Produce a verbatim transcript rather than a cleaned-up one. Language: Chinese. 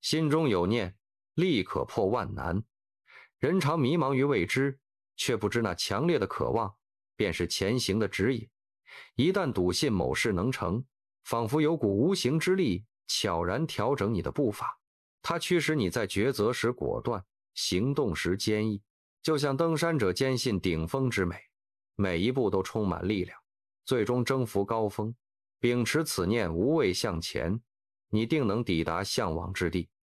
心中有念，力可破万难。人常迷茫于未知，却不知那强烈的渴望便是前行的指引。一旦笃信某事能成，仿佛有股无形之力悄然调整你的步伐，它驱使你在抉择时果断，行动时坚毅，就像登山者坚信顶峰之美，每一步都充满力量，最终征服高峰。秉持此念，无畏向前，你定能抵达向往之地。